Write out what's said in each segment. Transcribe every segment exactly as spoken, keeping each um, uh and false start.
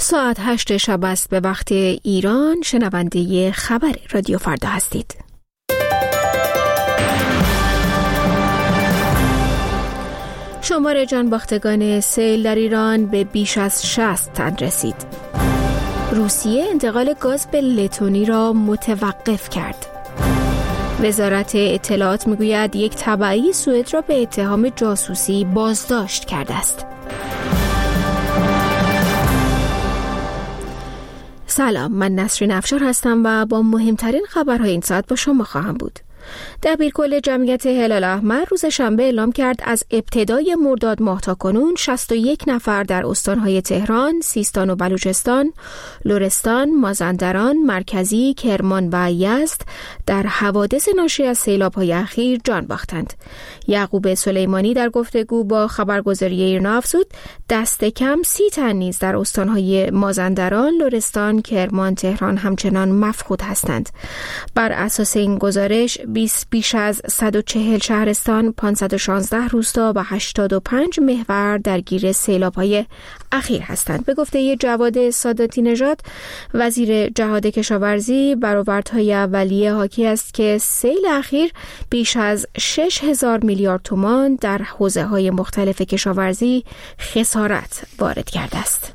ساعت هشت شب است به وقت ایران. شنونده خبر رادیو فردا هستید. شمار جانباختگان سیل در ایران به بیش از شصت تن رسید. روسیه انتقال گاز به لتونی را متوقف کرد. وزارت اطلاعات میگوید یک تبعی سوئد را به اتهام جاسوسی بازداشت کرده است. سلام، من نسرین افشار هستم و با مهمترین خبرهای این ساعت با شما خواهم بود. دبیرکل جمعیت هلال احمر روز شنبه اعلام کرد از ابتدای مرداد ماه تا کنون شصت و یک نفر در استانهای تهران، سیستان و بلوچستان، لرستان، مازندران، مرکزی، کرمان و یزد در حوادث ناشی از سیلاب‌های اخیر جان باختند. یعقوب سلیمانی در گفتگو با خبرگزاری ایرنا افزود دست کم سی تن نیز در استانهای مازندران، لرستان، کرمان، تهران همچنان مفقود هستند. بر اساس این گزارش بیش از صد و چهل شهرستان، پانصد و شانزده روستا و هشتاد و پنج محور درگیر سیلاب‌های اخیر هستند. به گفته جواد ساداتی نژاد وزیر جهاد کشاورزی، برآوردهای اولیه حاکی است که سیل اخیر بیش از شش هزار میلیارد تومان در حوزه‌های مختلف کشاورزی خسارت وارد کرده است.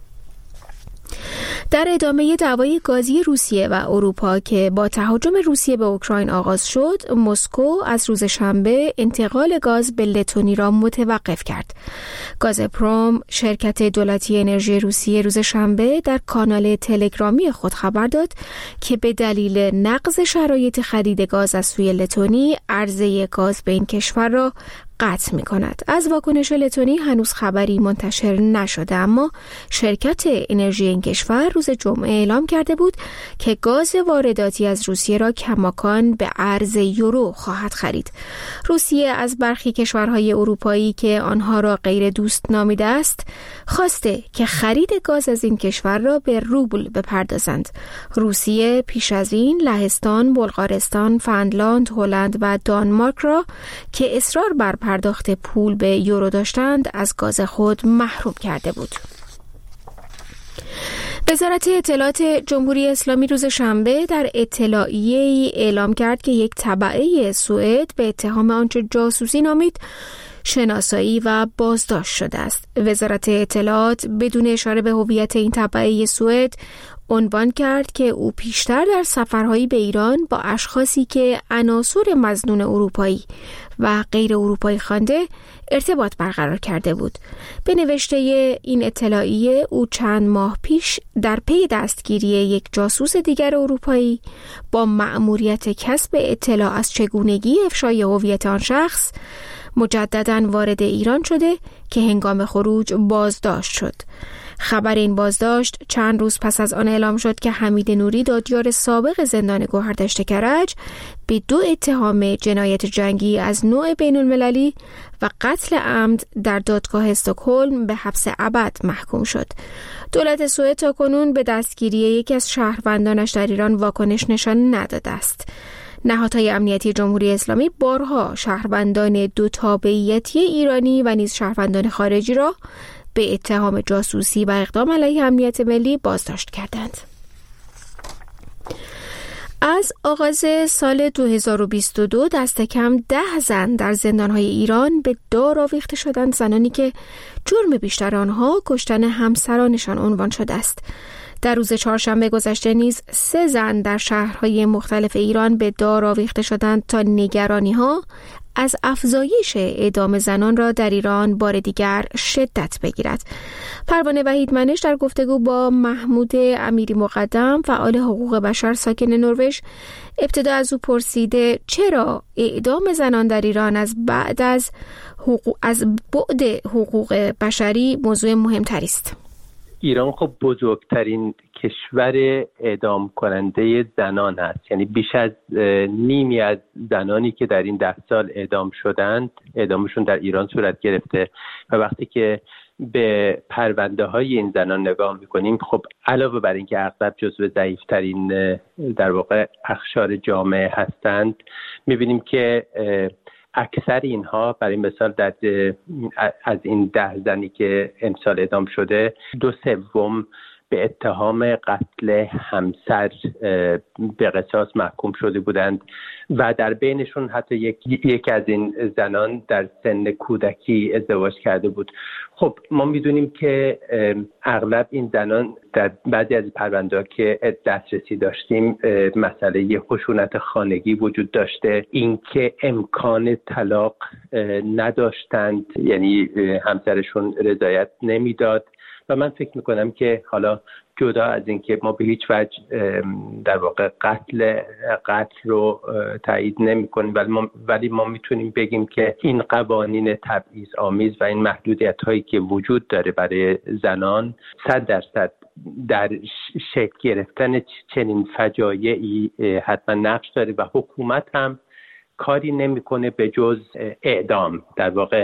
در ادامه دعوای گازی روسیه و اروپا که با تهاجم روسیه به اوکراین آغاز شد، مسکو از روز شنبه انتقال گاز به لتونی را متوقف کرد. گازپروم، شرکت دولتی انرژی روسیه، روز شنبه در کانال تلگرامی خود خبر داد که به دلیل نقض شرایط خرید گاز از سوی لتونی، عرضه گاز به این کشور را قطع می کند. از واکنش لتونی هنوز خبری منتشر نشده، اما شرکت انرژی این کشور روز جمعه اعلام کرده بود که گاز وارداتی از روسیه را کماکان به ارز یورو خواهد خرید. روسیه از برخی کشورهای اروپایی که آنها را غیر دوست نامیده است خواسته که خرید گاز از این کشور را به روبل بپردازند. روسیه پیش از این لهستان، بلغارستان، فنلاند، هلند و دانمارک را که اصرار بر پرداخت پول به یورو داشتند از گاز خود محروم کرده بود. وزارت اطلاعات جمهوری اسلامی روز شنبه در اطلاعیه‌ای اعلام کرد که یک تبعه سوئد به اتهام آنچه جاسوسی نامید شناسایی و بازداشت شده است. وزارت اطلاعات بدون اشاره به هویت این تبعه سوئد عنوان کرد که او پیشتر در سفرهایی به ایران با اشخاصی که عناصر مظنون اروپایی و غیر اروپایی خوانده ارتباط برقرار کرده بود. به نوشته این اطلاعیه او چند ماه پیش در پی دستگیری یک جاسوس دیگر اروپایی با مأموریت کسب اطلاع از چگونگی افشای هویت آن شخص مجدداً وارد ایران شده که هنگام خروج بازداشت شد. خبر این بازداشت چند روز پس از آن اعلام شد که حمید نوری، دادیار سابق زندان گوهردشت کرج، به دو اتهام جنایت جنگی از نوع بین المللی و قتل عمد در دادگاه استکهلم به حبس ابد محکوم شد. دولت سوئد تاکنون به دستگیری یکی از شهروندانش در ایران واکنش نشان نداده است. نهادهای امنیتی جمهوری اسلامی بارها شهروندان دو تابعیتی ایرانی و نیز شهروندان خارجی را به اتهام جاسوسی و اقدام علیه امنیت ملی بازداشت کردند. از آغاز سال دو هزار و بیست و دو دست کم ده زن در زندانهای ایران به دار آویخته شدند، زنانی که جرم بیشتر آنها کشتن همسرانشان عنوان شده است. در روز چهارشنبه گذشته نیز سه زن در شهرهای مختلف ایران به دار آویخته شدند تا نگرانی‌ها از افزایش اعدام زنان را در ایران بار دیگر شدت بگیرد. پروانه وحیدمنش در گفتگو با محمود امیری مقدم، فعال حقوق بشر ساکن نروژ، ابتدا از او پرسیده چرا اعدام زنان در ایران از بعد از حقوق از بعد حقوق بشری موضوع مهمتری است. ایران خب بزرگترین کشور اعدام کننده زنان هست، یعنی بیش از نیمی از زنانی که در این ده سال اعدام شدند اعدامشون در ایران صورت گرفته و وقتی که به پرونده های این زنان نگاه میکنیم، خب علاوه بر اینکه اغلب جزو ضعیفترین در واقع اقشار جامعه هستند، میبینیم که اکثر اینها برای مثال در از این ده زنی که امسال اعدام شده، دو سوم به اتهام قتل همسر به قصاص محکوم شده بودند و در بینشون حتی یک یک از این زنان در سن کودکی ازدواج کرده بود. خب ما میدونیم که اغلب این زنان در بعضی از پرونده‌ها که دسترسی داشتیم مسئله خشونت خانگی وجود داشته، اینکه امکان طلاق نداشتند، یعنی همسرشون رضایت نمیداد و من فکر میکنم که حالا جدا از اینکه ما به هیچ وجه در واقع قتل قتل رو تایید نمی‌کنیم، ولی ما ولی ما میتونیم بگیم که این قوانین تبعیض آمیز و این محدودیت هایی که وجود داره برای زنان صد درصد در شکل گرفتن چنین فجایعی حتما نقش داره و حکومت هم کاری نمیکنه به جز اعدام. در واقع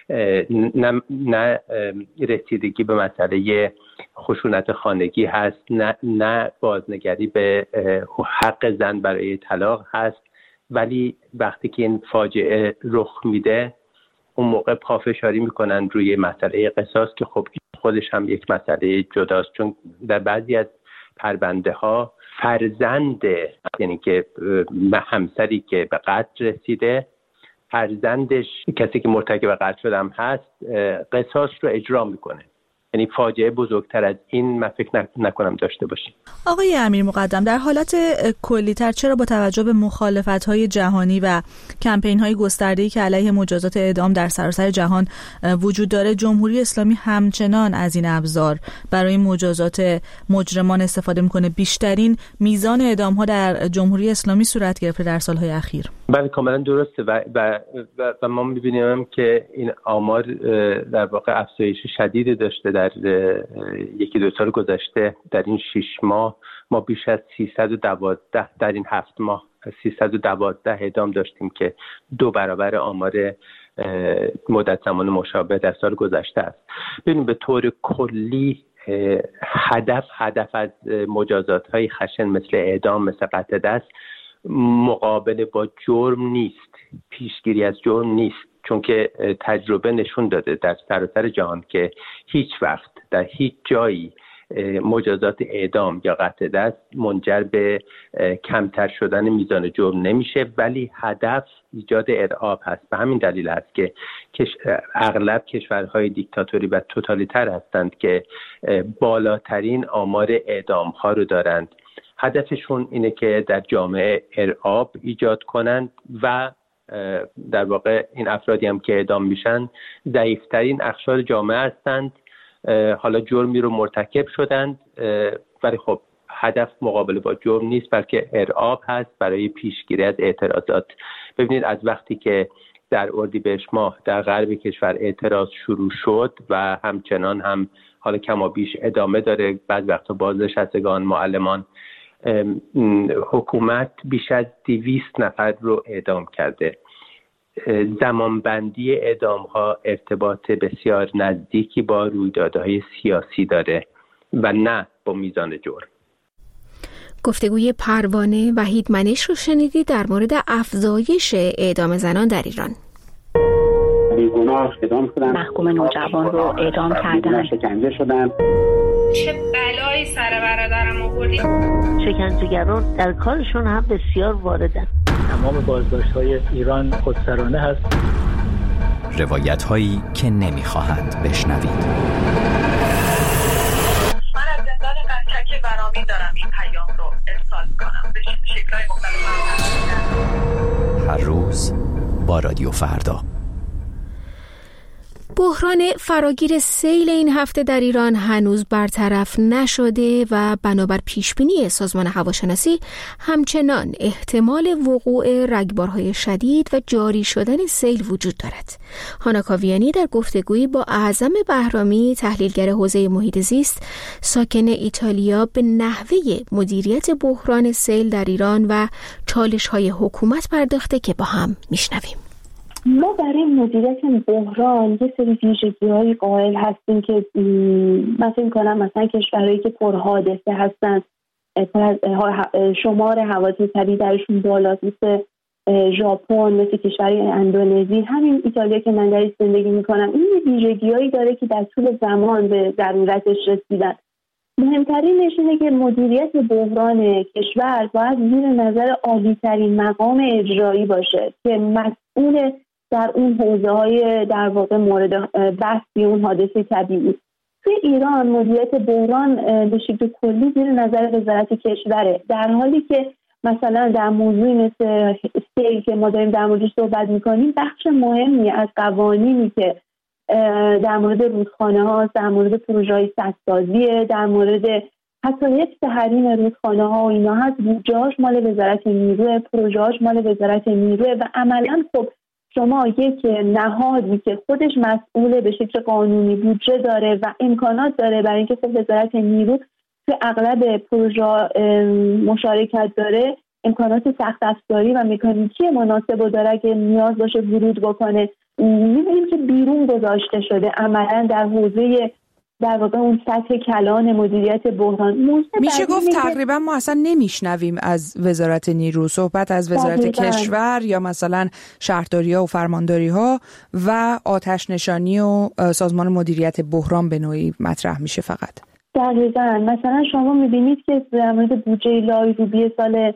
نه, نه رسیدگی به مسئله خشونت خانگی هست، نه, نه بازنگری به حق زن برای طلاق هست، ولی وقتی که این فاجعه رخ میده اون موقع پافشاری میکنن روی مسئله قصاص که خب خودش هم یک مسئله جداست، چون در بعضی از پرونده ها فرزند، یعنی که همسری که به قتل رسیده فرزندش کسی که مرتکب قتل شده هم هست قصاص رو اجرا میکنه. یعنی فاجعه بزرگتر از این من فکر نکنم داشته باشیم. آقای امیر مقدم، در حالت کلی‌تر چرا با توجه به مخالفت‌های جهانی و کمپین‌های گسترده‌ای که علیه مجازات اعدام در سراسر جهان وجود داره، جمهوری اسلامی همچنان از این ابزار برای مجازات مجرمان استفاده می‌کنه؟ بیشترین میزان اعدام‌ها در جمهوری اسلامی صورت گرفته در سال‌های اخیر. بله کاملا درسته و, و, و, و ما می‌بینیم که این آمار در واقع افزایش شدیدی داشته. در یکی دو سال گذشته در این شش ماه ما بیش از سیصد و دوازده، در این هفت ماه سیصد و دوازده اعدام داشتیم که دو برابر آمار مدت زمان مشابه در سال گذشته است. ببینیم به طور کلی هدف هدف از مجازات‌های خشن مثل اعدام، مثل قطع دست مقابله با جرم نیست، پیشگیری از جرم نیست، چون که تجربه نشون داده در سراسر جهان که هیچ وقت در هیچ جایی مجازات اعدام یا قطع دست منجر به کمتر شدن میزان جرم نمیشه، ولی هدف ایجاد ارعاب هست. به همین دلیل است که اغلب کشورهای دیکتاتوری و توتالیتر هستند که بالاترین آمار اعدام ها رو دارند. هدفشون اینه که در جامعه ارعاب ایجاد کنند و در واقع این افرادی هم که اعدام میشن ضعیفترین اقشار جامعه هستند. حالا جرمی رو مرتکب شدند ولی خب هدف مقابله با جرم نیست بلکه ارعاب هست برای پیشگیری از اعتراضات. ببینید از وقتی که در اردیبهشت ماه در غرب کشور اعتراض شروع شد و همچنان هم حالا کما بیش ادامه داره، بعض وقتا بازنشستگان، معلمان، حکومت بیش از دویست نفر رو اعدام کرده. زمانبندی اعدام ها ارتباط بسیار نزدیکی با رویدادهای سیاسی داره و نه با میزان جرم. گفتگوی پروانه وحید منش رو شنیدی در مورد افزایش اعدام زنان در ایران. بیگناه اعدام شدن، محکوم نوجوان رو اعدام کردن، شکنجه شدن. چه بلایی سر برادرم آوردی؟ شکنجهگران در کارشون هم بسیار واردن. تمام بازداشت‌های ایران خودسرانه هست. روایت‌هایی که نمی‌خواهند بشنوید. من از زندان قزلک برامین دارم این پیام رو ارسال می‌کنم به شکل‌های مختلف. هر روز با رادیو فردا. بحران فراگیر سیل این هفته در ایران هنوز برطرف نشده و بنابر پیشبینی سازمان هواشناسی همچنان احتمال وقوع رگبارهای شدید و جاری شدن سیل وجود دارد. هانا کاویانی در گفتگویی با اعظم بهرامی، تحلیلگر حوزه محیط زیست ساکن ایتالیا، به نحوه مدیریت بحران سیل در ایران و چالش‌های حکومت پرداخته که با هم میشنویم. ما برای مدیریت بحران یه سری ویژگی‌های قائل هستیم که من فکر می‌کنم مثلا کشورهایی که پرحادثه هستن، شمار حوادث طبیعی درشون بالاست، مثل ژاپن، مثل کشور اندونزی، همین ایتالیا که من درش زندگی می‌کنم، این ویژگی‌هایی داره که در طول زمان به ضرورتش رسیدن. مهمترینش اینه که مدیریت بحران کشور باید زیر نظر عالی‌ترین مقام اجرایی باشه که مسئول در اون حوزه‌های در واقع مورد بحثی اون حادثه طبیعی. توی ایران مدیریت بحران به شکل کلی زیر نظر وزارت کشوره، در حالی که مثلا در موضوعی مثل سیل که ما داریم در موردش صحبت می‌کنیم، بخش مهمی از قوانینی که در مورد رودخانه هاست، در مورد پروژه‌های سدسازی، در مورد حتی یک تحریم رودخانه ها و اینا هست، بودجه‌اش مال وزارت نیروه، پروژه‌اش مال وزارت نیروه و عملاً خب شما یک نهادی که خودش مسئول به شکل قانونی بودجه داره و امکانات داره برای اینکه خب وزارت نیرو که اغلب پروژه مشارکت داره، امکانات سخت افزاری و مکانیکی مناسب داره که نیاز باشه ورود بکنه، می‌بینیم که بیرون گذاشته شده عملاً در حوزه در واقع اون سطح کلان مدیریت بحران. میشه گفت تقریبا ما اصلا نمیشنویم از وزارت نیرو صحبت از وزارت تقریبا. کشور یا مثلا شهرداری ها و فرمانداری ها و آتش نشانی و سازمان مدیریت بحران به نوعی مطرح میشه فقط. دقیقاً. مثلا شما میبینید که در مورد بودجه لایروبی سال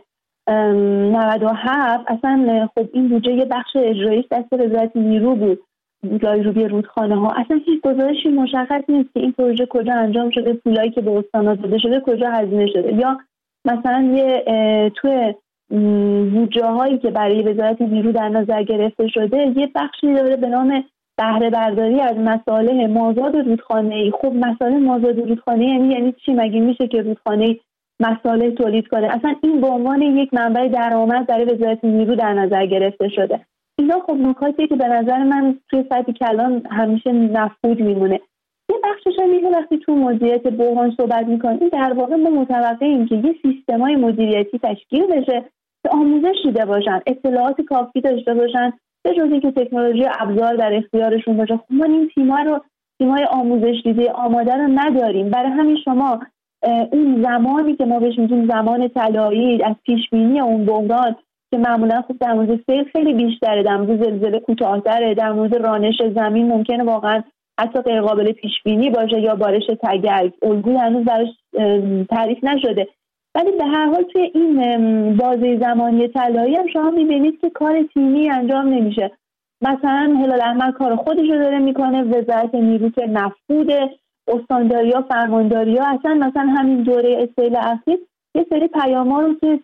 نود و هفت اصلا خب این بودجه یه بخش اجراییش دست وزارت نیرو بود، لایروبی رودخانه ها، اصلا هیچ گزارشی مشخص نیست که این پروژه کجا انجام شده، پولایی که به استان‌ها داده شده کجا هزینه شده، یا مثلا یه توی بودجه هایی که برای وزارت نیرو در نظر گرفته شده یه بخشی داره به نام بهره برداری از مصالح مازاد رودخانه‌ای. خب مصالح مازاد رودخانه‌ای یعنی یعنی چی؟ مگه میشه که رودخانه مصالح تولید کنه؟ اصلا این به عنوان یک منبع درآمد برای وزارت نیرو در نظر گرفته شده. اینا خب نکاتیه که به نظر من توی سطح کلان همیشه مفقود میمونه. یه بخشش هم اینه وقتی تو مدیریت بحران صحبت میکنیم، در واقع ما متوقعیم که یه سیستمای مدیریتی تشکیل بشه که آموزش دیده باشن، اطلاعات کافی داشته باشن، به جز اینکه تکنولوژی ابزار در اختیارشون باشه. خب ما این تیم‌ها رو تیم‌های آموزش دیده آماده رو نداریم. برای همین شما اون زمانی که ما بهش میگیم زمان طلایی از پیشبینی اون بحران که معمولا خب در مورد سیل خیلی بیشتره، در مورد زلزله کوتاه‌تره، در مورد رانش زمین ممکنه واقعا حتی غیر قابل پیش بینی باشه یا بارش تگرگ، الگویی هنوز براش تعریف نشده. ولی به هر حال توی این بازه زمانی طلایی هم شما می‌بینید که کار تیمی انجام نمیشه. مثلا هلال احمر کار خودش رو داره میکنه، وزارت نیرو که مفقوده، استانداریا، فرمانداریا، اصلا مثلا همین دوره سیل اخیر یه سری پیام‌ها رو توی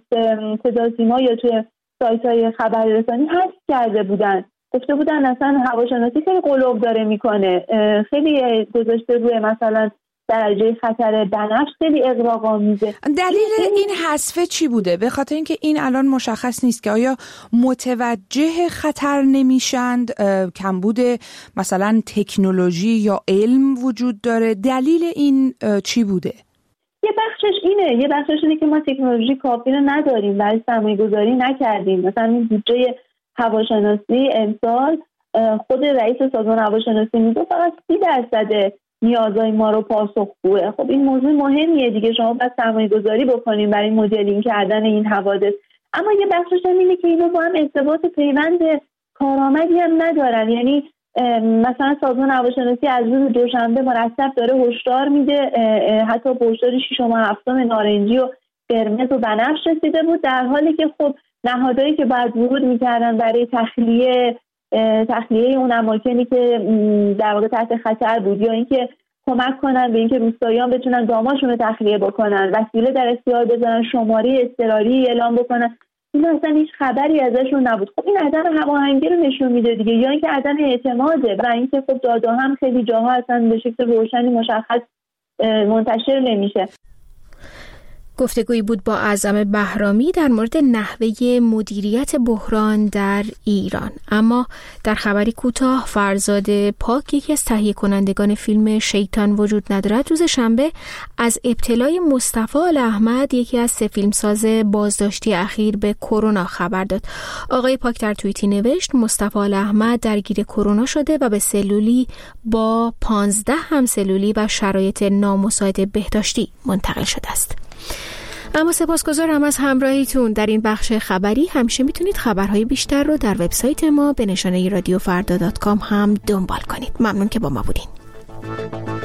صداسیما یا توی سایت‌های خبررسانی حذف کرده بودن، گفته بودن اصلا هواشناسی خیلی قلوب داره میکنه، خیلی گذاشته روی مثلا درجه خطر بنفش، خیلی اغراق‌آمیزه. دلیل این حذف چی بوده؟ به خاطر اینکه این الان مشخص نیست که آیا متوجه خطر نمیشند، کمبود مثلا تکنولوژی یا علم وجود داره؟ دلیل این چی بوده؟ یه بخشش اینه، یه بخشش اینه که ما تکنولوژی کافی رو نداریم، ولی سرمایه گذاری نکردیم. مثلا این بودجه هواشناسی امسال خود رئیس سازمان هواشناسی میگه فقط سی درصد نیازهای ما رو پاسخگوه. خب این موضوع مهمیه دیگه، شما باید سرمایه گذاری بکنیم برای مدلینگ کردن این حوادث. اما یه بخشش هم اینه که اینا با هم ارتباط پیوند کارآمدی هم ندارن. یعنی مثلا سازمان هواشناسی از روز دوشنبه مرتب داره هشدار میده، حتی به هشدار ششم و هفتم نارنجی و قرمز و بنفش رسیده بود، در حالی که خب نهادهایی که باید ورود میکردن برای تخلیه تخلیه اون اماکنی که در واقع تحت خطر بود یا اینکه کمک کنن به اینکه روستاییان بتونن داماشون رو تخلیه بکنن، وسیله در اختیار بذارن، شماره اضطراری اعلام بکنن، این اصلا هیچ خبری ازشون نبود. خب این عدم هماهنگی رو نشون میده دیگه، یا اینکه عدم اعتماده و اینکه خب داده هم خیلی جاها اصلا به شکل روشنی مشخص منتشر نمیشه. گفتگویی بود با اعظم بهرامی در مورد نحوه مدیریت بحران در ایران. اما در خبری کوتاه، فرزاد پاک، یکی از تهیه کنندگان فیلم شیطان وجود ندارد، روز شنبه از ابتلای مصطفی الاحمد، یکی از سه فیلمساز بازداشتی اخیر، به کرونا خبر داد. آقای پاک در توییتی نوشت مصطفی الاحمد درگیر کرونا شده و به سلولی با پانزده همسلولی و شرایط نامساعد بهداشتی منتقل شده است. اما سپاسگزارم از همراهیتون در این بخش خبری. همیشه میتونید خبرهای بیشتر رو در وبسایت ما به نشانه رادیو فردا دات کام هم دنبال کنید. ممنون که با ما بودین.